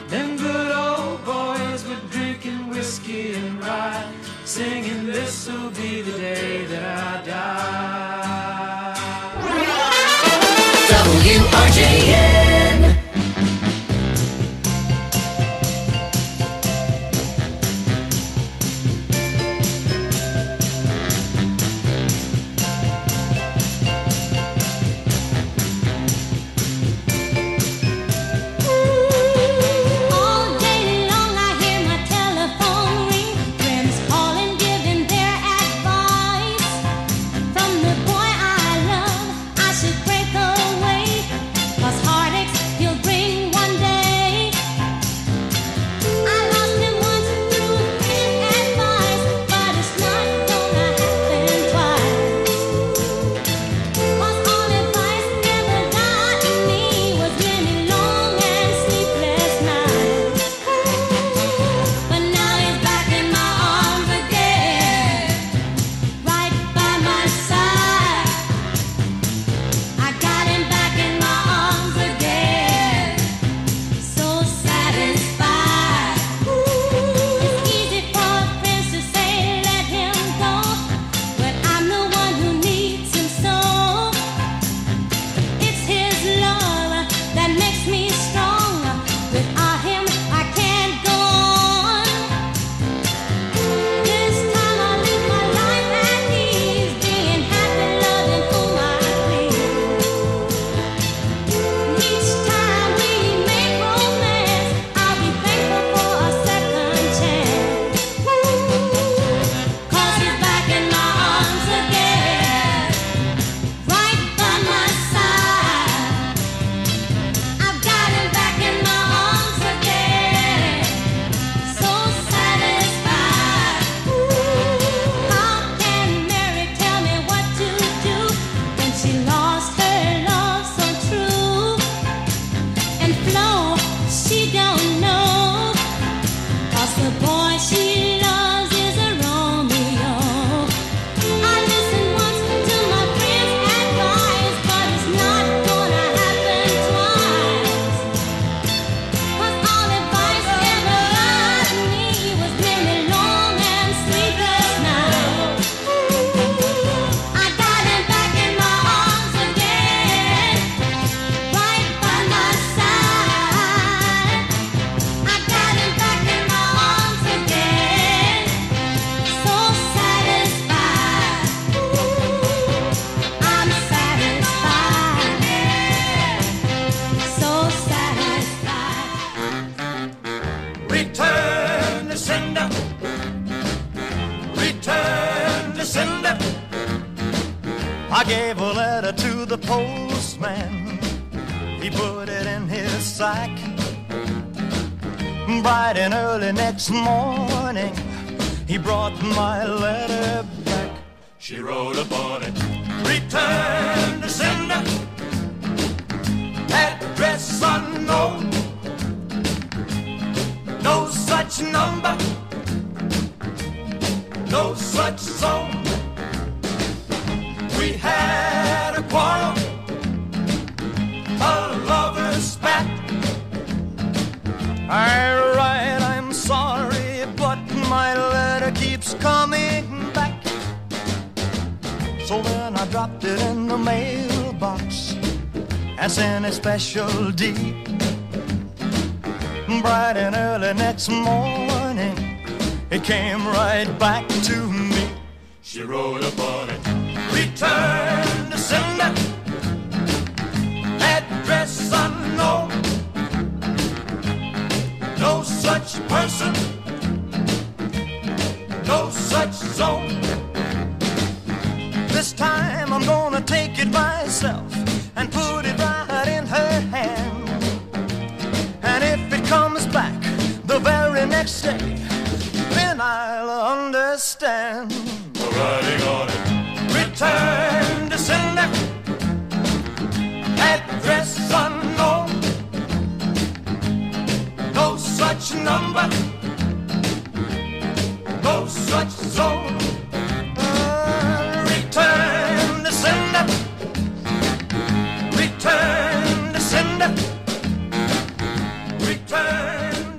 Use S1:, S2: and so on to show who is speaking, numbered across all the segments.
S1: Them good old boys were drinking whiskey and rye, singing this'll be the day that I die. WRJN.
S2: I gave a letter to the postman. He put it in his sack. Bright and early next morning, he brought my letter back.
S3: She wrote upon it,
S2: return to sender, address unknown, no such number, no such zone. We had a quarrel, a lover's spat. I write, I'm sorry, but my letter keeps coming back. So then I dropped it in the mailbox and sent a special deed. Bright and early next morning, it came right back to me.
S3: she wrote upon it,
S2: return to sender, address unknown, no such person, no such zone. This time I'm gonna take it myself and put it right in her hand. And if it comes back the very next day, then I'll understand.
S3: writing on it,
S2: Return to sender, address unknown, no such number, no such zone. Return to sender, return to sender, return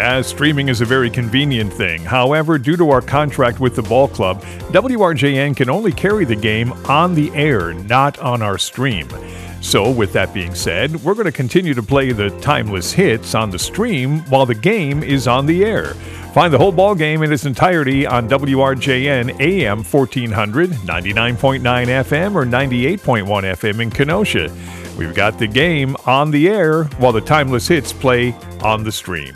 S4: Yeah, streaming is a very convenient thing. However, due to our contract with the ball club, WRJN can only carry the game on the air, not on our stream. So, with that being said, we're going to continue to play the timeless hits on the stream while the game is on the air. Find the whole ball game in its entirety on WRJN AM 1400, 99.9 FM, or 98.1 FM in Kenosha. We've got the game on the air while the timeless hits play on the stream.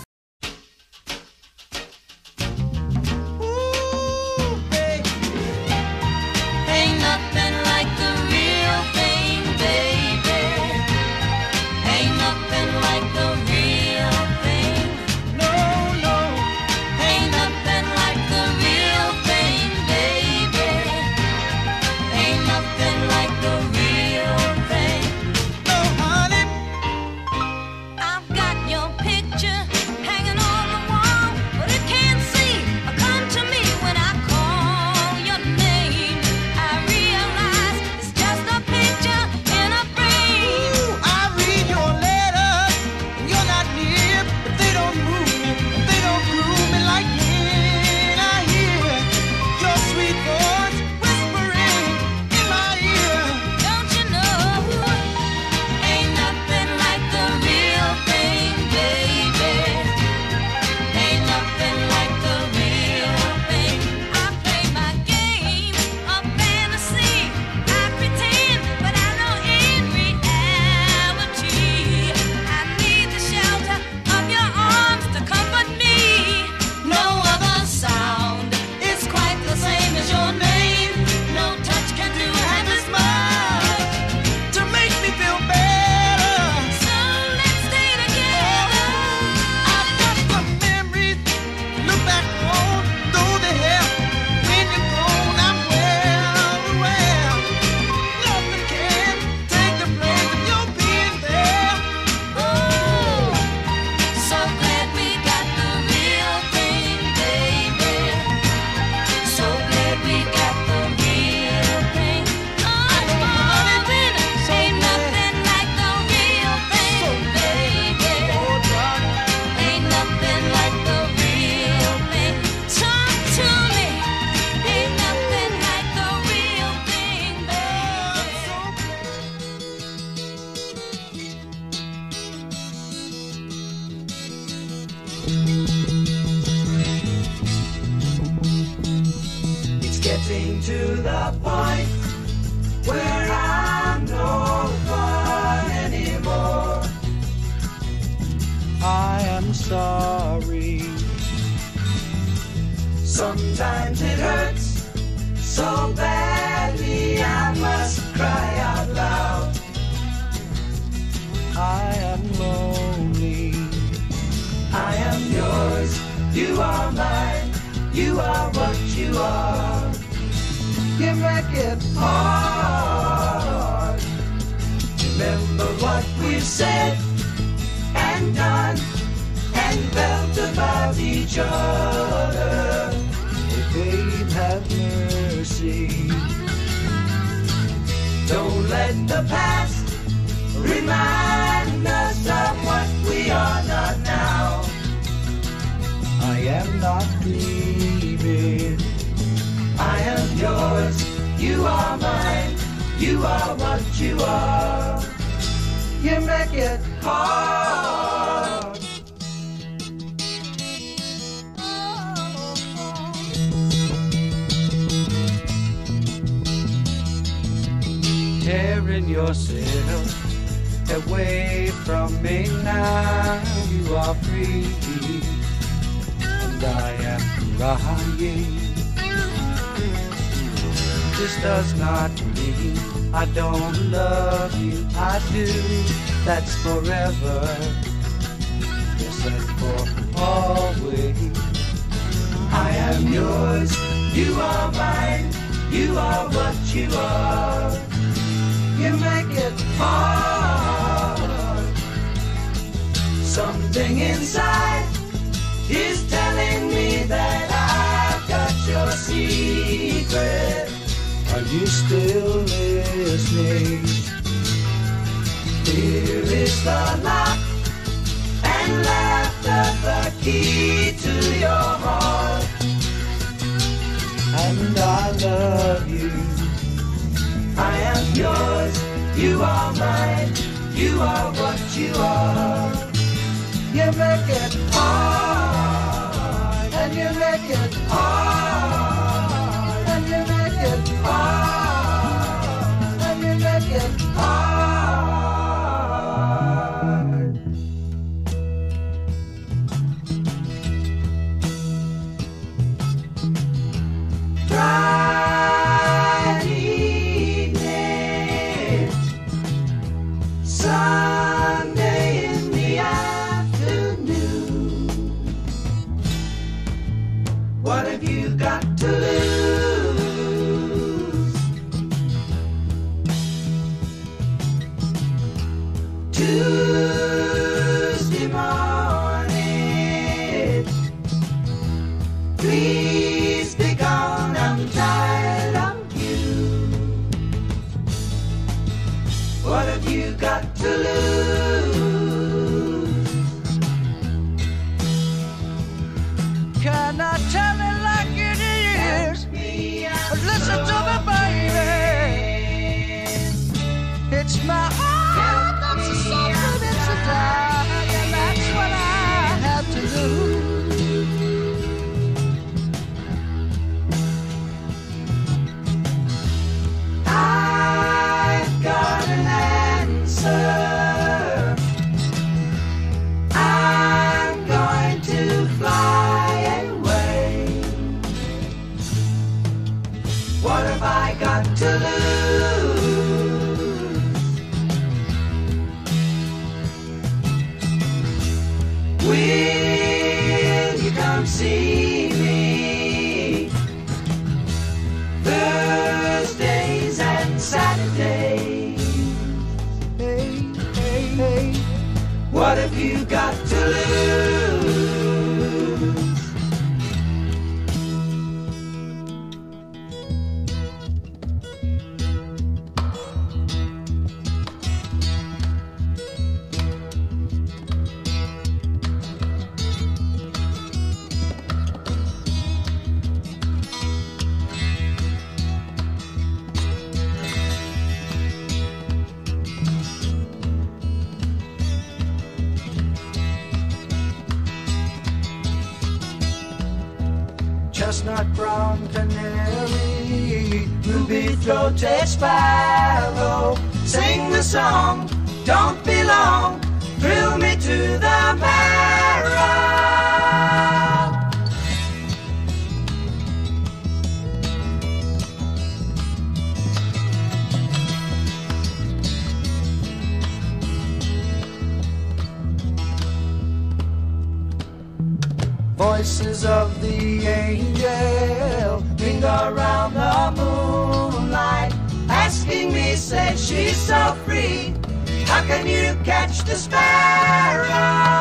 S1: It's getting to the point where I'm no fun anymore.
S2: I am sorry.
S1: Sometimes it hurts so badly I must cry out loud.
S2: I am lonely.
S1: I am yours, you are mine, you are what you are. You make it hard. Remember what we've said and done and felt about each other.
S2: Oh, babe, have mercy.
S1: Don't let the past remind us of what we are not now.
S2: I am not dreaming.
S1: I am yours, you are mine, you are what you are. You make it hard.
S2: Tearing yourself away from me now. You are free and I am crying. This does not mean I don't love you. I do, that's forever. Yes, and for always.
S1: I am yours, you are mine, you are what you are. You make it hard. Something inside is telling me that I've got your secret.
S2: Are you still listening?
S1: Here is the lock and laughter, the key to your heart. And I love you. I am yours, you are mine, you are what you are. You make it hard, and you make it hard, and you make it hard, and you make it hard. Bright evening, Sunday in the afternoon. What have you got to lose? Tuesday morning, please be gone, I'm tired of you. What have you got to lose? Can I tell it like it is? Listen to me, baby. It's my heart that's a suffering, it's a die, and that's what I have to do. I've got an answer. I'm going to fly away. What have I got to lose? Will you come see me Thursdays and Saturdays? Hey, hey, hey. What have you got to lose? Chestnut brown canary, ruby-throated sparrow, sing the song, don't be long, thrill me to the marrow. Voices of the angel ring around the moonlight, asking me, say she's so free, how can you catch the sparrow?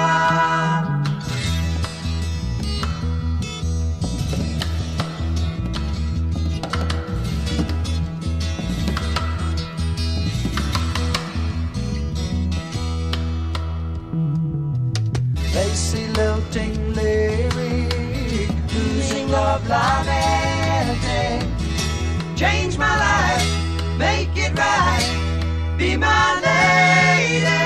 S1: Lacy lilting lyric, losing love lamenting. Change my life, make it right, be my lady.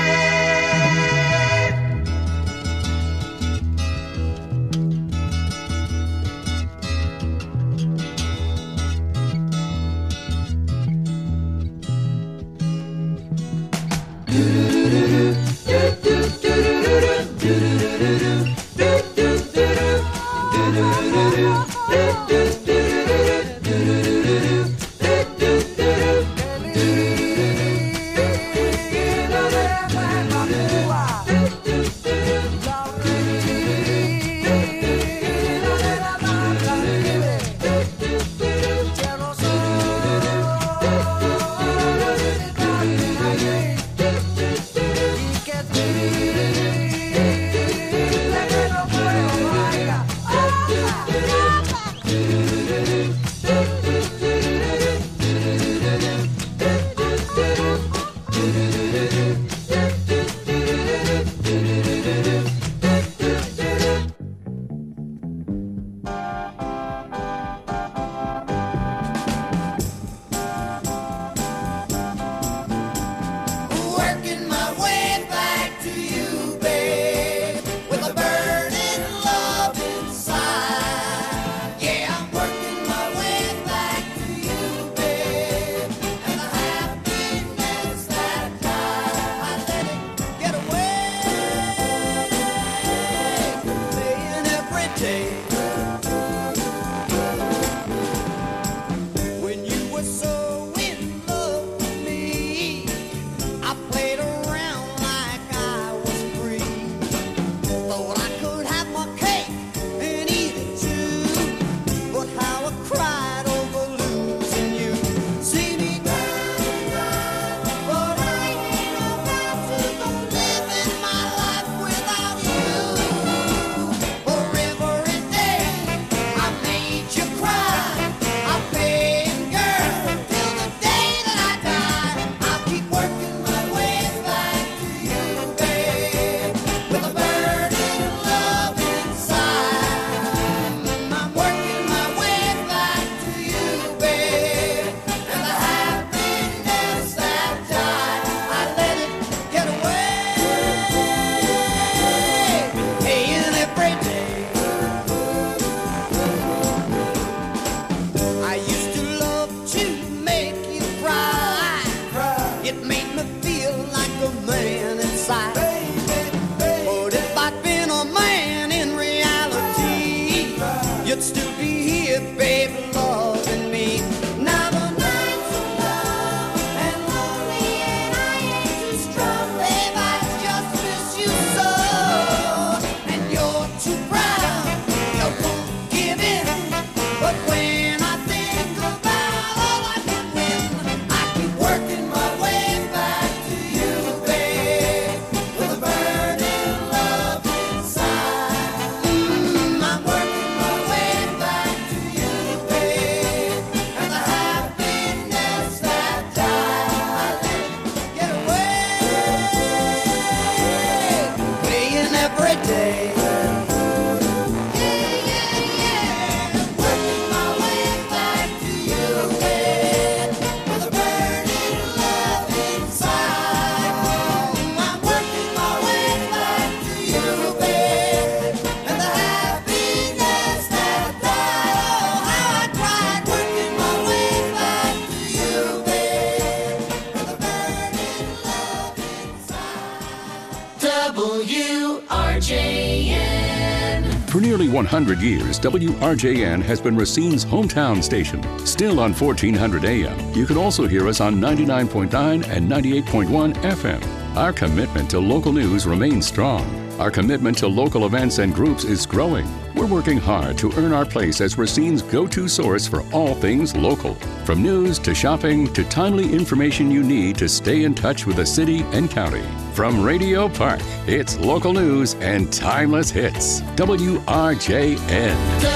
S5: For nearly 100 years, WRJN has been Racine's hometown station. Still on 1400 AM, you can also hear us on 99.9 and 98.1 FM. Our commitment to local news remains strong. Our commitment to local events and groups is growing. We're working hard to earn our place as Racine's go-to source for all things local. From news to shopping to timely information you need to stay in touch with the city and county. From Radio Park, it's local news and timeless hits. WRJN.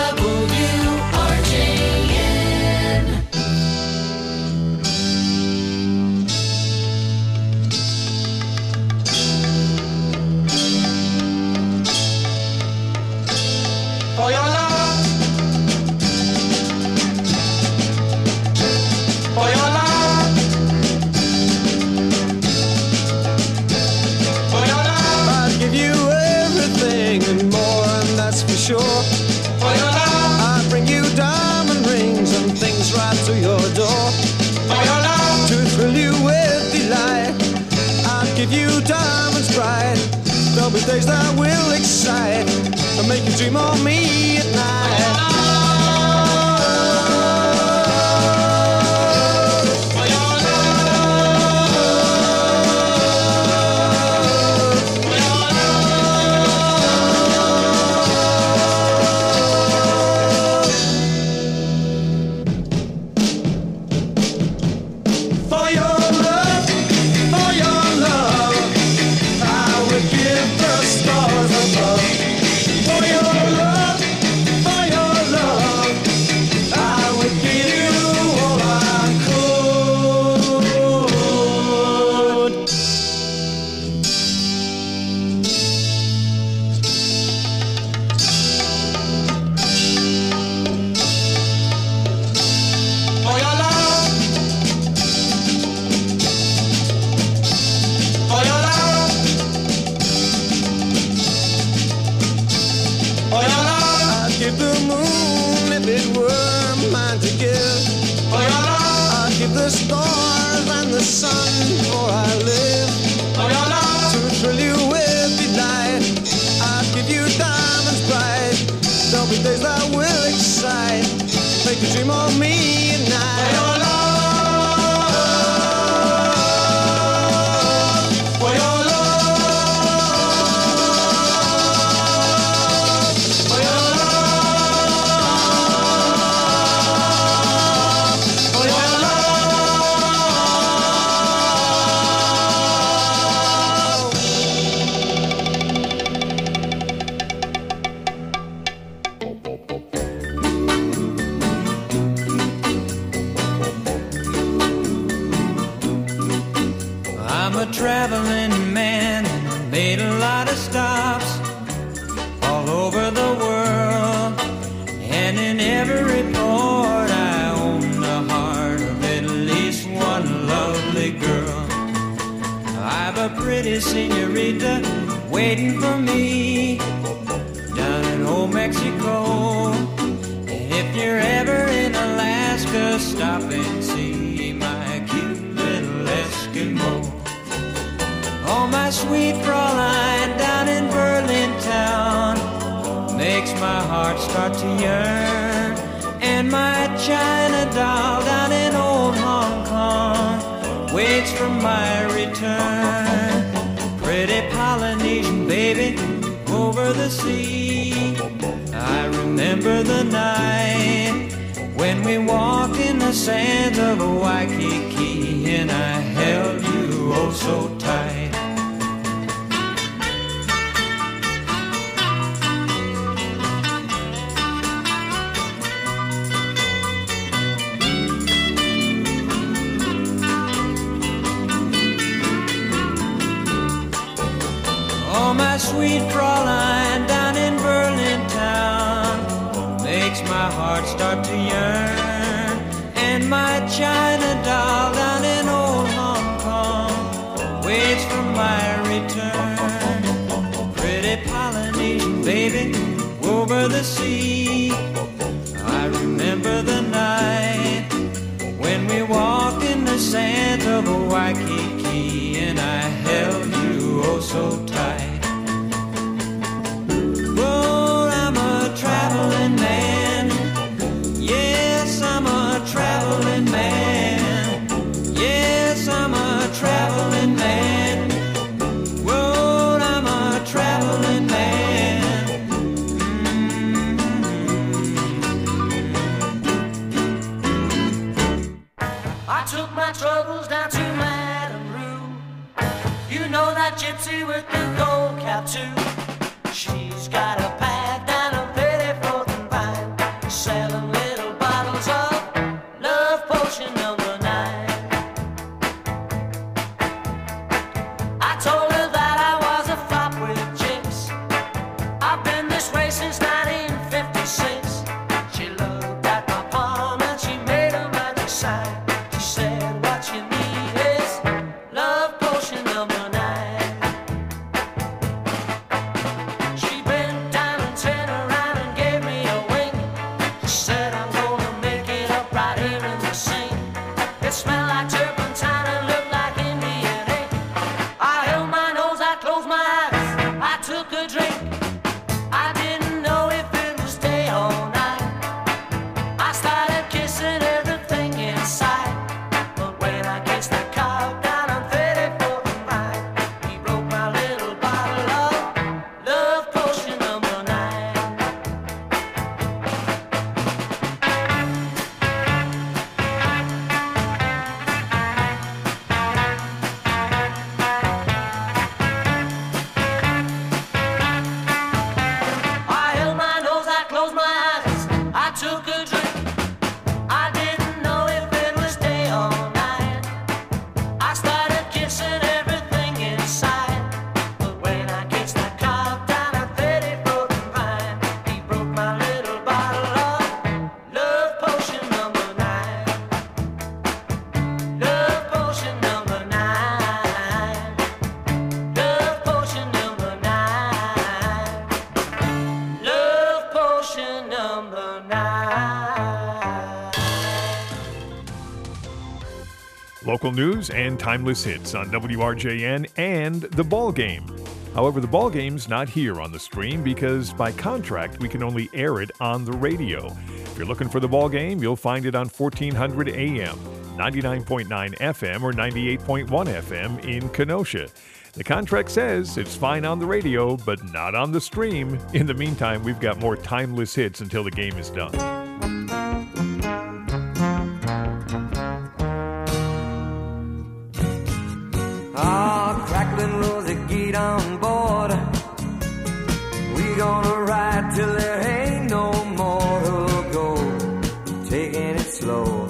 S1: For your love, for your love, for your love, I'd give you everything and more, and that's for sure. For your love, I'd bring you diamond rings and things right to your door. For your love, to thrill you with delight, I'd give you diamonds bright. There'll be days that will excite and make you dream of me at night.
S6: Oh, I'm a
S1: struggles down to Madame Rue. You know that gypsy with the gold cap too. She's got a pad down a Pettiford and Vine, selling little bottles of love potion number 9. I told her that I was a flop with chicks. I've been this way since 1956. She looked at my palm and she made a magic sign. She said, what you need is love potion number 9. She bent down and turned around and gave me a wink. She said, I'm gonna make it up right here in the sink. It smelled like turpentine and looked like Indian ink. I held my nose, I closed my eyes, I took a drink. I didn't know if it was day or night. I started kissing everything inside. But when I kissed the cow down on 34th and Vine, he broke my little bottle of love potion number 9. I held my nose, I closed my eyes, I took a drink. I didn't know if it was day or night. I started kissing everything inside. But when I kissed that cow down at 34th and Vine, he broke my little bottle of love potion number 9. Love potion number 9. Love potion number 9. Love potion number 9.
S4: Local news and timeless hits on WRJN and The Ball Game. However, The Ball Game's not here on the stream because by contract we can only air it on the radio. If you're looking for The Ball Game, you'll find it on 1400 AM, 99.9 FM, or 98.1 FM in Kenosha. The contract says it's fine on the radio, but not on the stream. In the meantime, we've got more timeless hits until the game is done.
S1: Ah, crackling rosy, get on board. We gonna ride till there ain't no more to go. Taking it slow.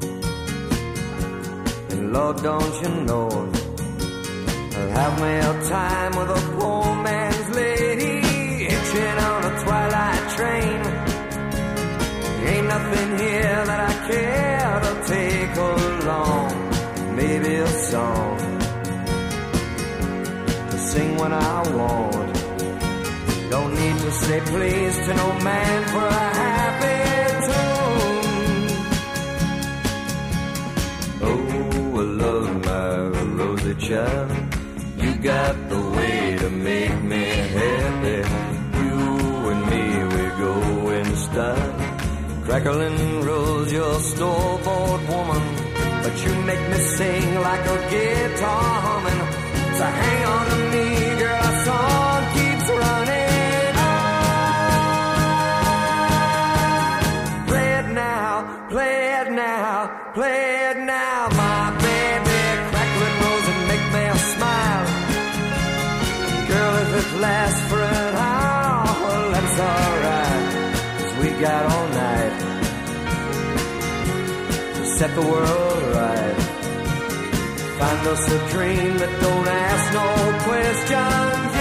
S1: And Lord, don't you know, I'll have me a time with a poor man's lady, hitching on a twilight train. Ain't nothing here that I care to take along. Maybe a song sing when I want. Don't need to say please to no man for a happy tune. Oh, I love my rosy child. You got the way to make me happy. You and me, we go in style. Crackling rose, your store-bought woman, but you make me sing like a guitar humming. So hang on to me, girl, our song keeps running on. Play it now, play it now, play it now, my baby. Crackling rose and make me smile. Girl, if it lasts for an hour, well, that's alright, 'cause we got all night to set the world right. Find us a dream that don't ask no questions,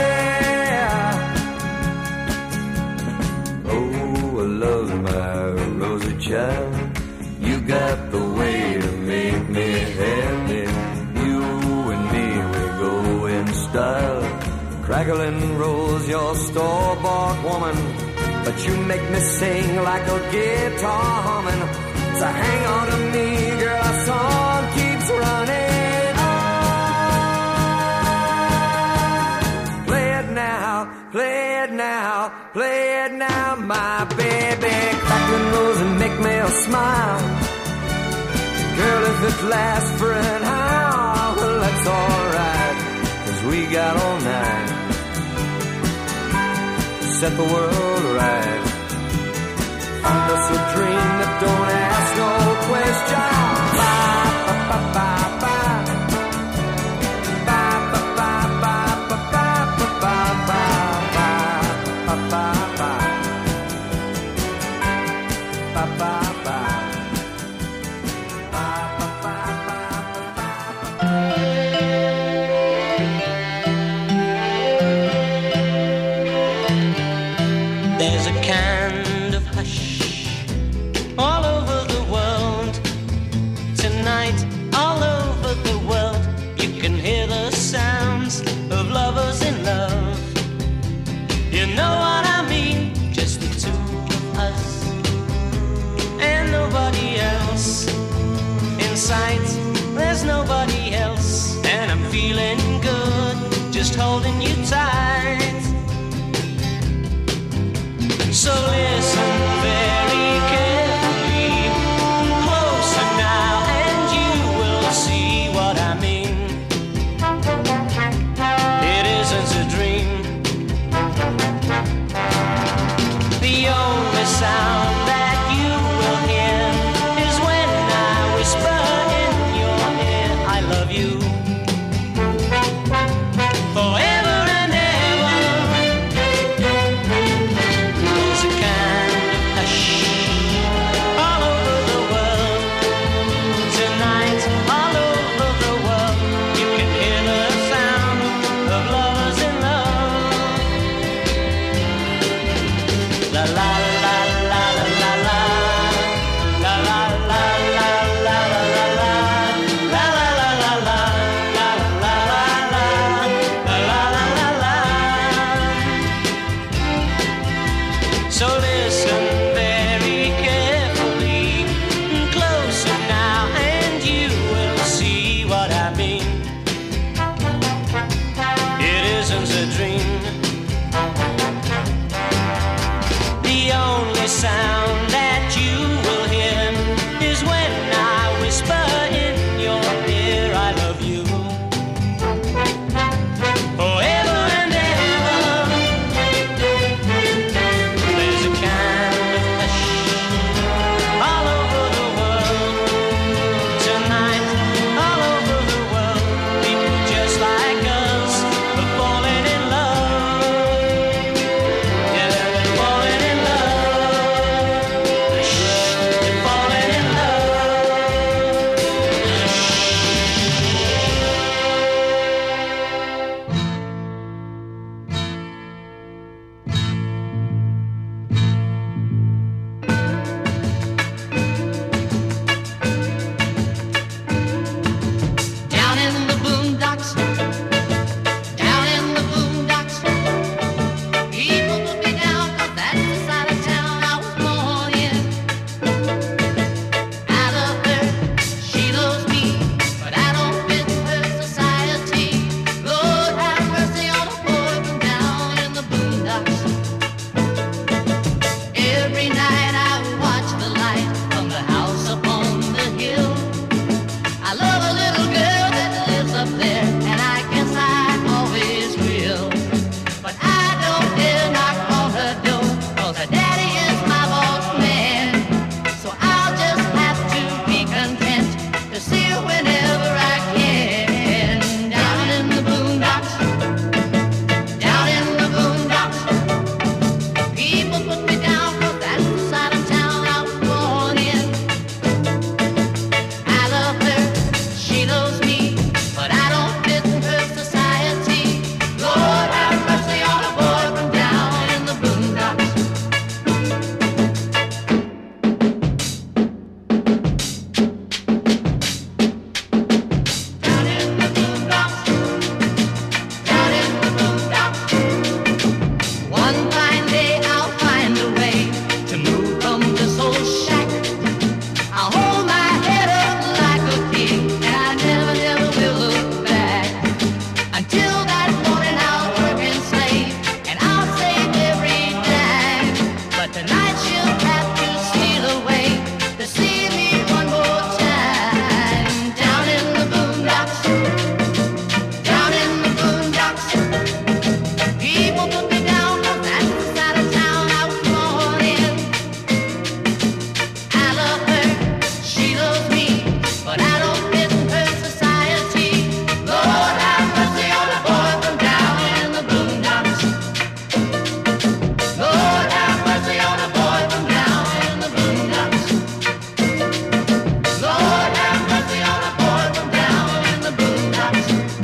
S1: yeah. Oh, I love my rosy child. You got the way to make me happy. You and me, we go in style. Crackling rose, your store-bought woman, but you make me sing like a guitar humming. So hang on to me, girl, our song keeps running. Play it now, play it now, my baby. Crackling rose and make me a smile. Girl, if it lasts for an hour, well, that's alright, 'cause we got all night to set the world right. Find us a dream that don't ask no questions. Bye, bye, bye, bye.
S6: feeling good, just holding you tight. So listen very carefully, closer now, and you will see what I mean. It isn't a dream. The only sound that you will hear is when I whisper in your ear, I love you. Forever and ever. There's a kind of hush all over the world. Tonight, all over the world, you can hear the sound of lovers in love. La la la la la la la. La la la la la la la la. La la la la la. La la la la. La la la la. So listen very carefully, closer now, and you will see what I mean. It isn't a dream. The only sound that you will hear is when I whisper in your ear, I love you. Forever and ever. There's a kind of hush all over the world. Tonight, all over the world, people just like us are falling in love. Yeah, they're falling in love. They're falling in love.
S7: Down in the boondocks, down in the boondocks, people put me down 'cause that's the side of town I was born in. I love her, she loves me, but I don't fit her society. Lord have mercy on a boy from down in the boondocks. Every night I watch the light from the house upon the hill. I love a little girl that lives up there, and I guess I always will. But I don't dare knock on her door, 'cause her daddy is my boss man. So I'll just have to be content to see her whenever I can. Down in the boondocks, down in the boondocks, people put me down 'cause that's the side of town I was born in. I love her, she loves me, but I don't fit her society. Lord have mercy on a boy from down in the boondocks. Down in the boondocks, down in the boondocks. One fine day I'll find a way to move from this old shack. I'll hold my head up like a king, and I never, never will look back. Until that morning I'll work and slave, and I'll save every dime. But tonight she'll have to steal away to see me one more time. Down in the boondocks, down in the boondocks, people put me down 'cause that's the side of town I was born in. I love her, she loves me, but I don't fit her society. Lord have mercy on a boy from down in the boondocks. Lord have mercy on a boy from down in the boondocks. Lord have mercy on a boy from down in the boondocks.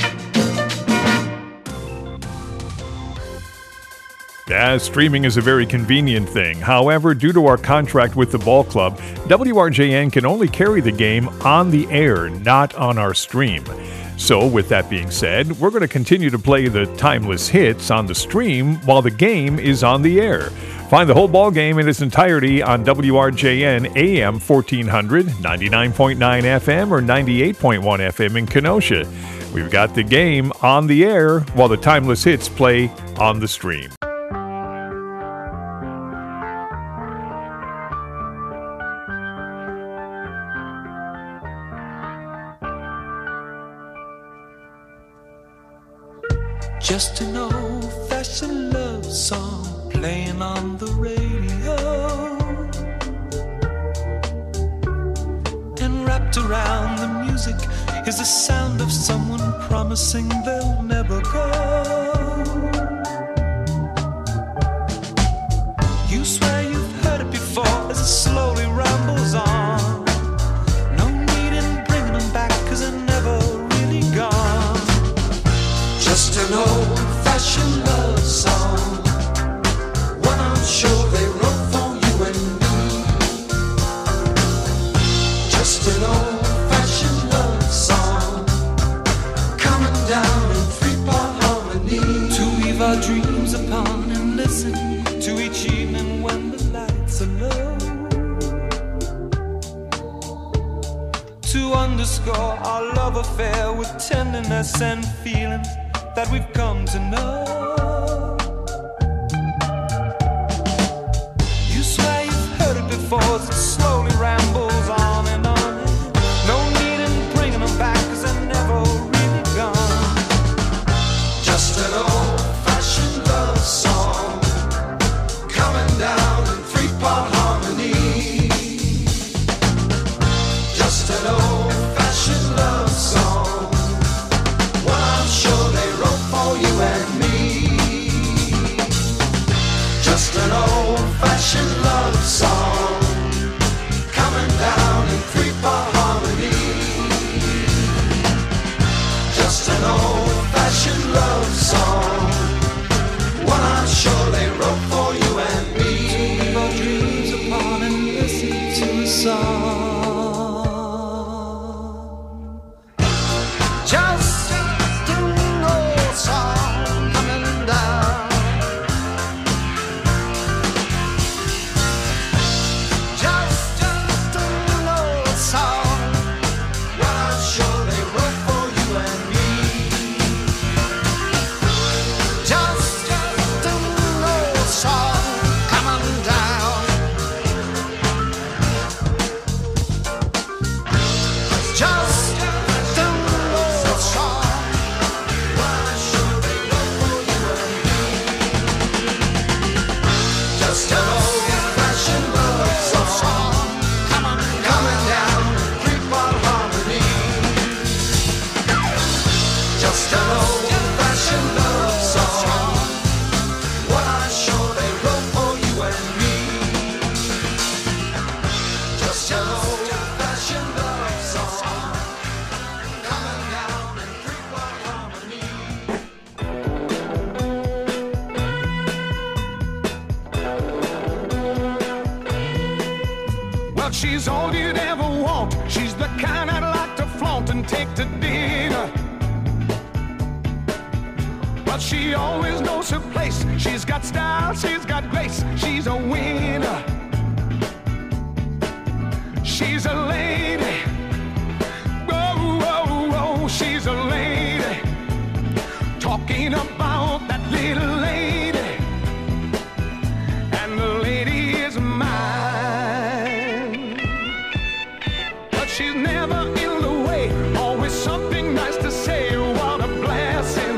S4: Yeah, streaming is a very convenient thing. However, due to our contract with the ball club, WRJN can only carry the game on the air, not on our stream. So, with that being said, we're going to continue to play the timeless hits on the stream while the game is on the air. Find the whole ball game in its entirety on WRJN AM 1400, 99.9 FM, or 98.1 FM in Kenosha. We've got the game on the air while the timeless hits play on the stream.
S8: Just an old-fashioned love song playing on the radio, and wrapped around the music is the sound of someone promising they'll never go. You swear you've heard it before as it slowly rambles on. No need in bringing them back 'cause they're never really gone. Just an old-fashioned love song, one I'm sure they wrote for you and me. Just an old-fashioned love song, coming down in three-part harmony. To weave our dreams upon and listen to each evening when the lights are low. To underscore our love affair with tenderness and feelings that we've come to know. You swear you've heard it before as it slowly rambles on and on. No need in bringing them back 'cause they're never really gone. Just an old-fashioned love song, coming down in three-part harmony. Just an old-fashioned love song, one I'm sure they wrote for you and me. Just an old-fashioned love song, coming down in three-part harmony. Just an old-fashioned love song, one I'm sure they wrote for you and me. To leave our dreams upon and listen to a song. Just an old song coming down. Just an old song, one I'm sure they wrote for you and me. Just an old song coming down. Just an old song, one I'm sure they wrote for you and me. Just an old-fashioned love song, coming down in three-part harmony. Just an old-fashioned love song, one I'm sure they wrote for you and me. Just an old-fashioned love song, coming down in three-part harmony.
S2: Well, she's all you'd ever want. She's the kind I'd like to flaunt and take to dinner. But she always knows her place. She's got style, she's got grace. She's a winner. She's a lady. Oh, oh, oh, she's a lady. Talking about that little lady. And the lady is mine. But she's never in the way. Always something nice to say. What a blessing.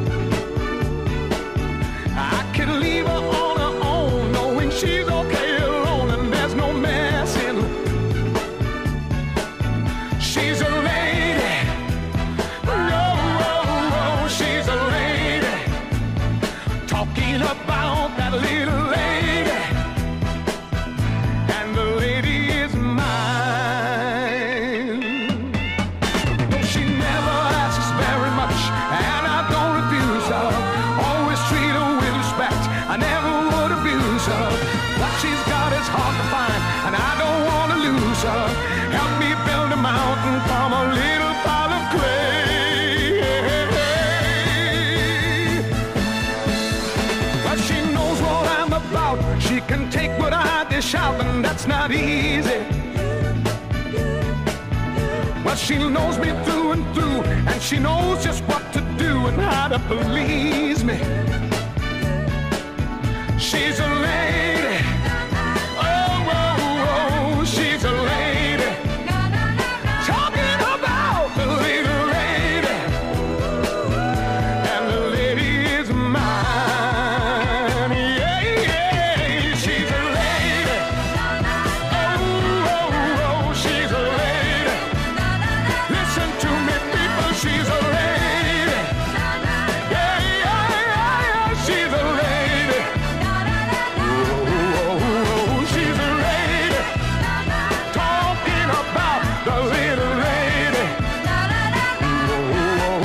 S2: I could leave her on her own, knowing she's okay alone and there's no messing. She's a lady. Oh, oh, oh, she's a lady.
S9: not easy. Well, she knows me through and through, and she knows just what to do and how to please me. She's a lady. Oh, oh, oh, she's a lady. Talking about the little lady. And the lady is mine. Yeah, yeah, she's a lady. Oh, oh, oh, she's a lady. Listen to me, people, she's a lady. Yeah, yeah, yeah, yeah, she's a lady. Oh, oh, oh, she's a lady. Talking about the little lady. Oh, oh,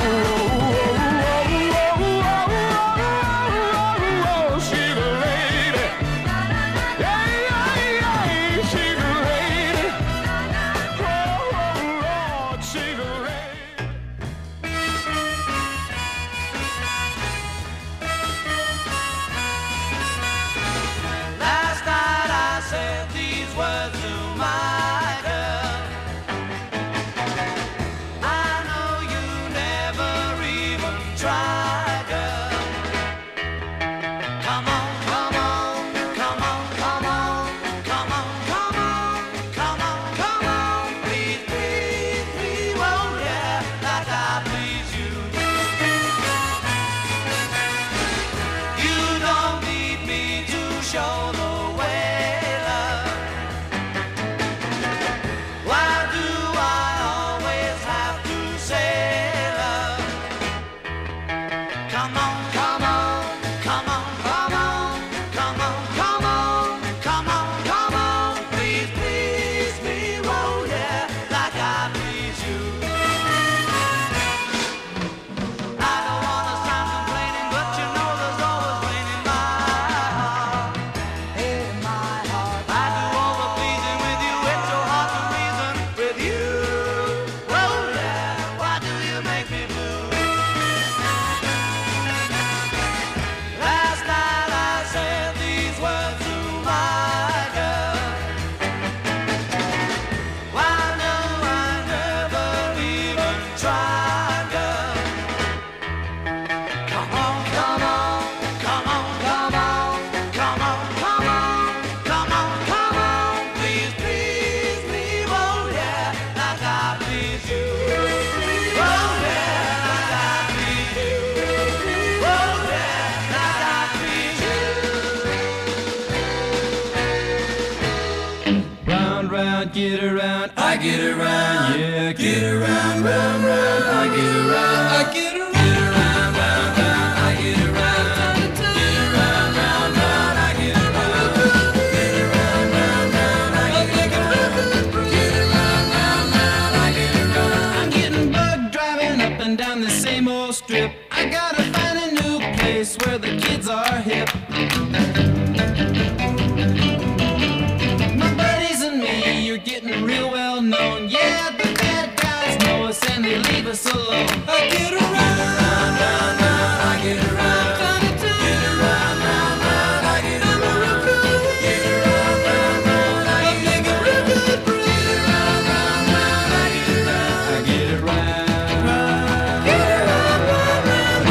S9: oh, oh, she's a lady. Yeah, yeah, yeah, she's a lady. Oh, Lord, she's a lady.
S6: Last night I said these words to my girl. I know you never even tried, girl. Come on, come on, come on, come on, come on, come on, come on, come on. Please, please, please, oh yeah, like I please you. You don't need me to show the way, love. Why do I always have to say love? Come on, come on, come on, come on, come on, come on, come on, come on. Please, please me, oh yeah, like I please you. I don't wanna sound complaining, but you know there's always rain in my heart. In my heart. I do all the pleasing with you, it's so hard to reason with you. Oh yeah, why do you make me blue? Last night I said these words to my girl. Why no, I never even tried, girl. Come on, come on, come on, come on, come on, come on, come on, come on. Please, please, please, oh yeah, like I please you. Oh yeah, like I please you. Oh yeah, like I please you.
S8: Round, round, get around, I get around, yeah, get around, round, round, I get around, I get around, get around, round, round, I get around, get around, round, round, I get around, get around, round, round, I get around, get around, round, round, I get around. I'm getting bugged driving up and down the same old strip. I gotta find a new place where the kids are hip. My buddies and me, you're getting real well known. Yeah, the bad guys know us and they leave us alone. I get around, round, round, round, I get around. Get around, round, round, I get around. Get around, round, round, I get around. Get around, round, round, I get around. I get around. Get around, round, round.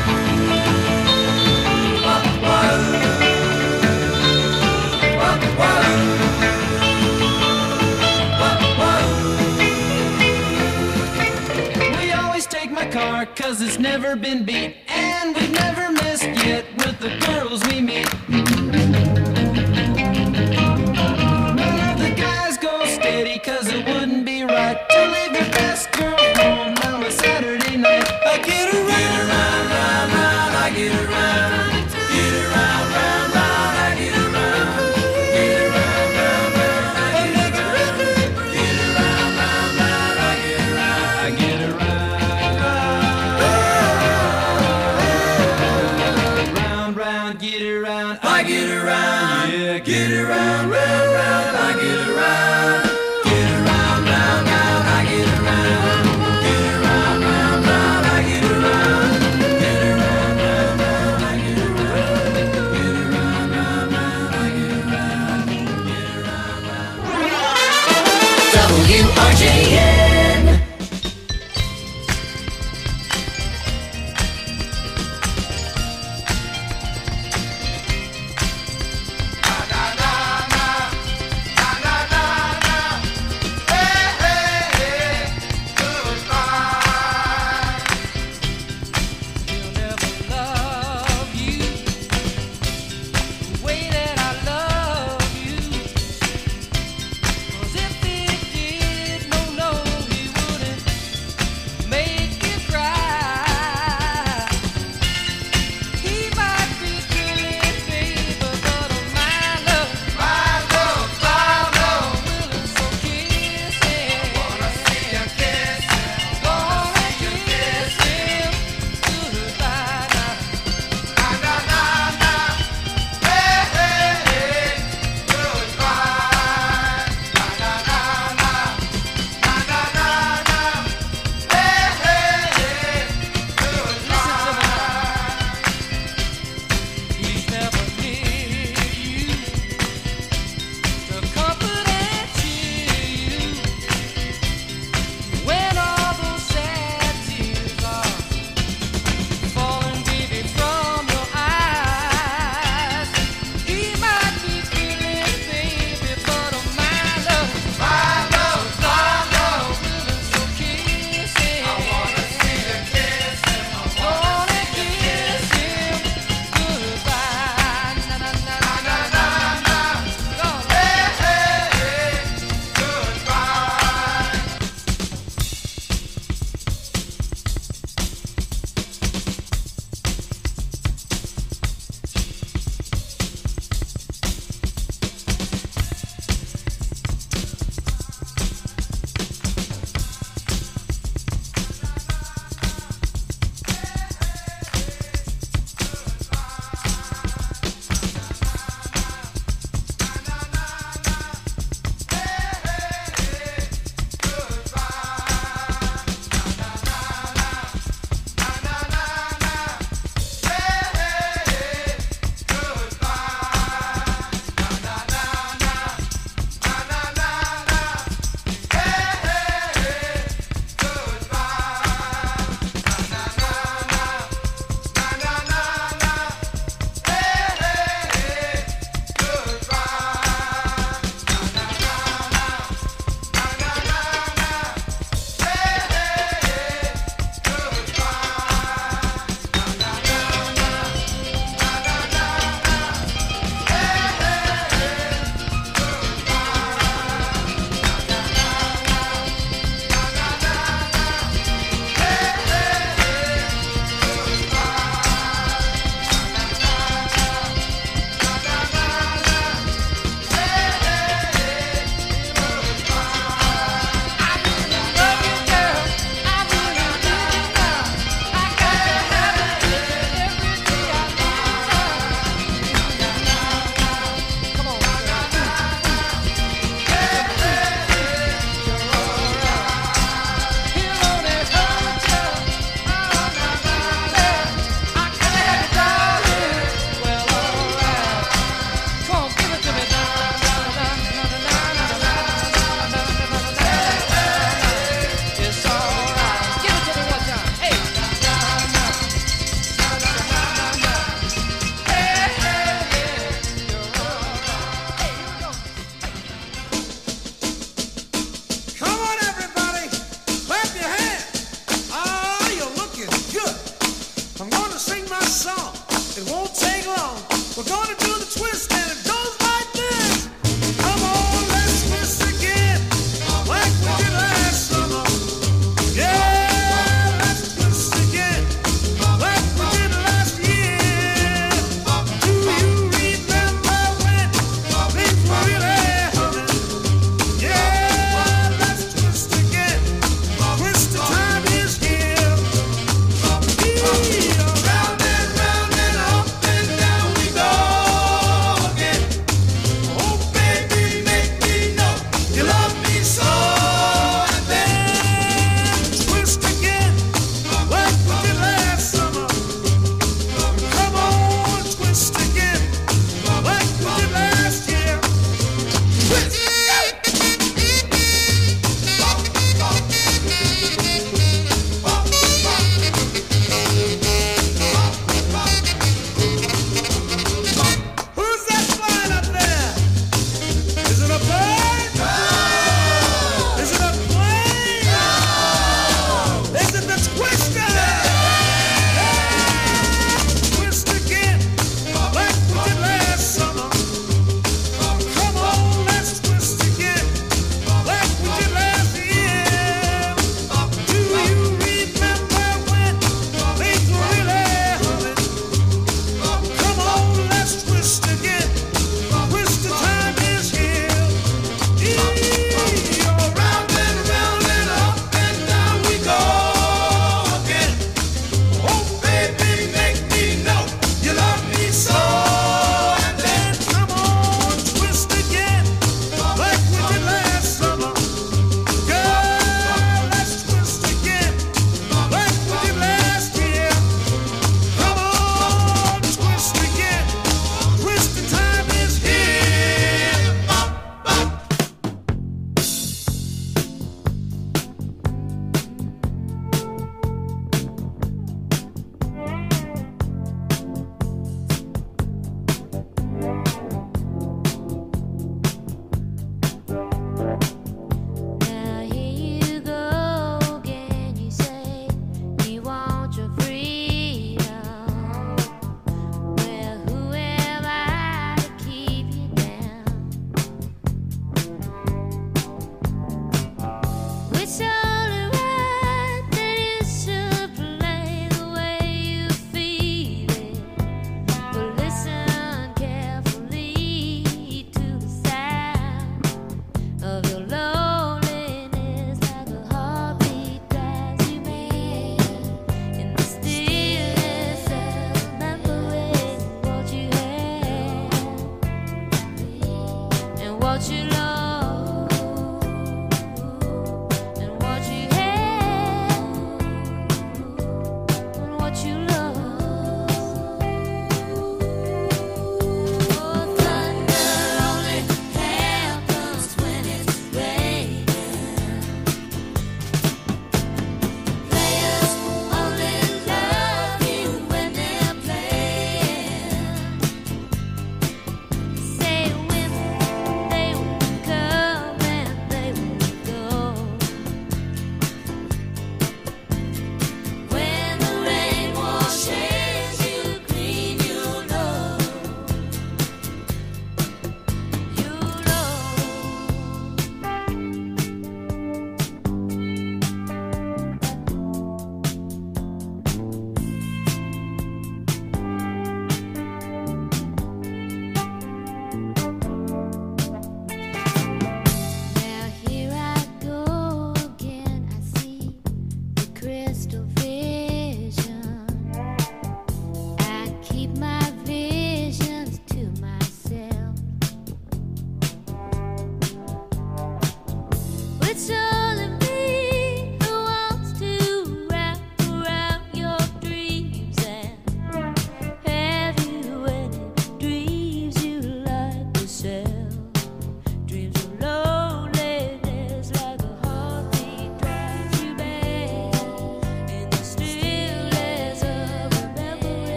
S8: We always take my car 'cause it's never been beat, and we've never missed yet with the girls we meet. None of the guys go steady 'cause it wouldn't be right to leave your best girl home on a Saturday night. I get around, round, round, round, I get around. Get around, round, round, I get around. Get around, round, round, I get around. Get around, round, round, I get around. I get around. Round, round, get around. I get around.
S2: We're gonna do the twist and it goes like this. Come on, let's twist again, like we did last summer. Yeah, let's twist again, like we did last year. Do you remember when things were really humming? Yeah, let's twist again. Twist the time is here. Round and up and down we go.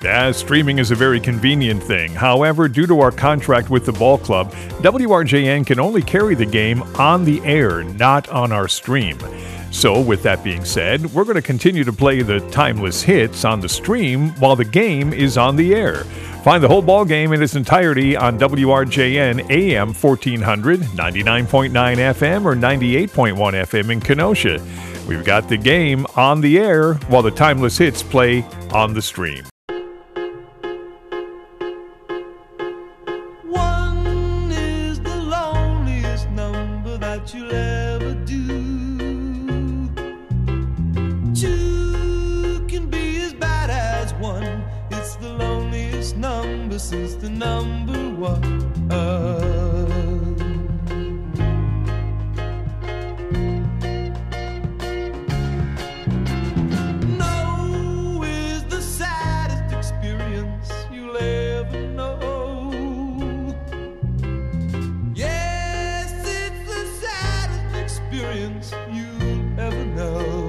S4: Yeah, streaming is a very convenient thing. However, due to our contract with the ball club, WRJN can only carry the game on the air, not on our stream. So, with that being said, we're going to continue to play the timeless hits on the stream while the game is on the air. Find the whole ball game in its entirety on WRJN AM 1400, 99.9 FM, or 98.1 FM in Kenosha. We've got the game on the air while the timeless hits play on the stream.
S8: One is the loneliest number that you'll ever do. Two can be as bad as one. It's the loneliest number since the number one. No is the saddest experience you'll ever know. Yes, it's the saddest experience you'll ever know.